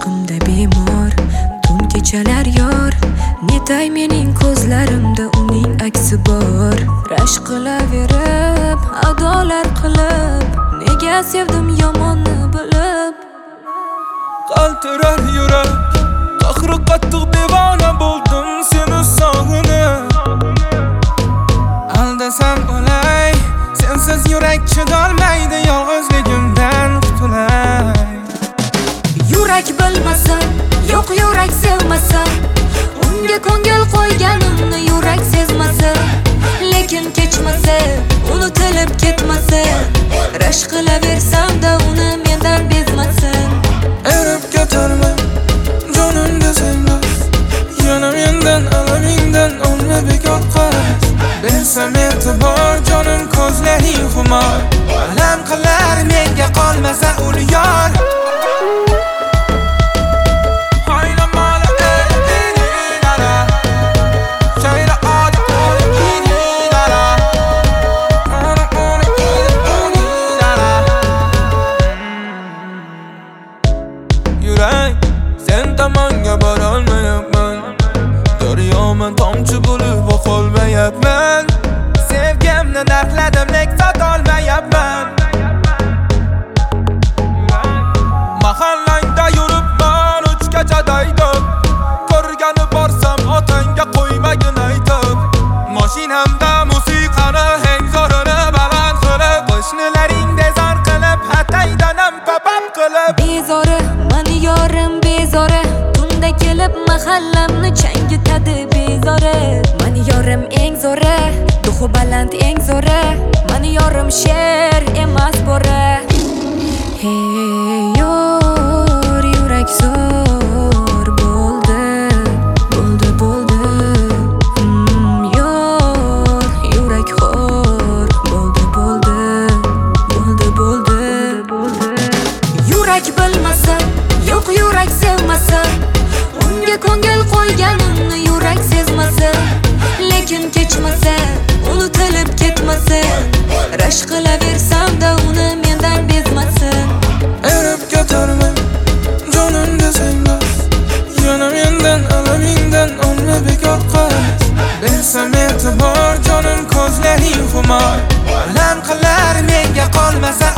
ishqimda bemor tun kechalar yor netay mening ko'zlarimda uning aksi bor rashk qilaverib adolar qilib nega sevdim yomonni bilib qaltirar yurak qahri qattiq devona bo'ldim seni sog'inib aldasam o'lay sensiz yurak chidolmaydi yolg'izligimdan qutulay yurak bilmasa yo'q yurak sevmasa unga ko'ngil qo'yganimni yurak sezmasa lekin kechmasa unutilib ketmasa rashk qilaversamda uni mendan bezmasin erib ketarman jonim desang bas yana mendan alamingdan olma bekor qaras bersam e'tibor jonim ko'zlaring xumor alam qilar menga qolmasa ul yor sen tomonga borolmayapman daryoman tomchi bo'lib oqolmayapman sevgimni narxladim lek sotolmayapman mahallangda yuribman uchgacha daydib ko'rgani borsam otangga qo'ymagin aytib mashinamda musiqani eng zo'rini baland qilib qo'shnilaring bezor qilib hataydanam papam qilib bezori mani yorim bezori tunda kelib mahallamni changitadi bezori mani yorim eng zo'ri duxi baland eng zo'ri mani yorim sher emas bo'ri hey yor yurak zo'r bo'ldi yor yurak xor bo'ldi yurak bilmasa yo'q yurak sevmasa unga ko'ngil qo'yganimni yurak sezmasa lekin kechmasa unutilib ketmasa rashk qilaversamda uni mendan bezmasin erib ketarman jonim desang bas yana mendan alamingdan olma bekor qaras bersam e'tibor jonim ko'zlaring xumor alam qilar menga qolmasa